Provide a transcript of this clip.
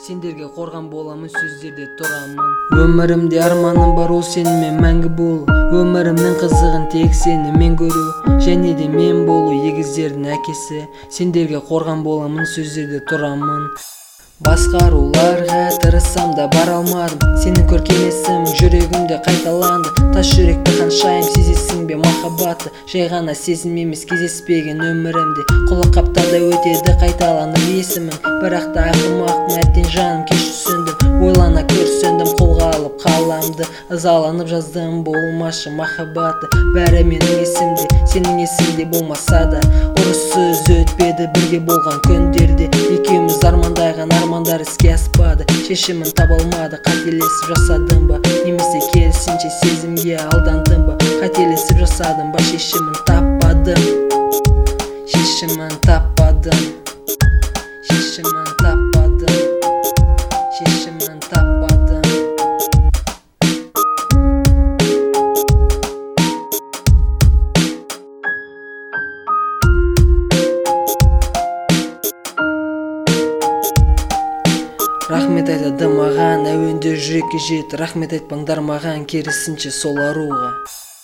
сендерге қорған боламын, сөздерде тұрамын. Өмірімде арманым бар, ол сенімен мәңгі болу. Өмірімнің қызығын тек сенімен көру, және де мен болу егіздердің әкесі. Сендерге қорған боламын, сөздерде тұрамын. Басқаруларға тырысам да бара алмадым. Сенің көркем есімің жүрегімде қайталанды. Тас жүректі қаншайым сезесің бе махаббатты? Жай ғана сезім емес кездеспеген өмірімде. Құлы қаптарда өтеді қайталанып есімің. Бірақ та ақымақпын, әттең жаным кеш түсіндім. Ойлана көрсіндім, қолға алып қаламды. Ызаланып жаздым, болмашы махаббаты. Бәрі менің есімде, сенің есіңде болмаса да. Ұрыссыз өтпеді бірге болған күндерде. Екеуміз армандаған армандар іске аспады. Шешімін таба алмады, қателесіп жасадым ба? Немесе керісінше сезімге алдандым ба? Қателесіп жасадым ба? Шешімін таппадым. Шешімін таппадым. Шешімін таппадым. Шешімін таппадым. Рахмет айтады маған, әуенде жүрекке жет. Рахмет айтпаңдар маған, керісінше сол аруға.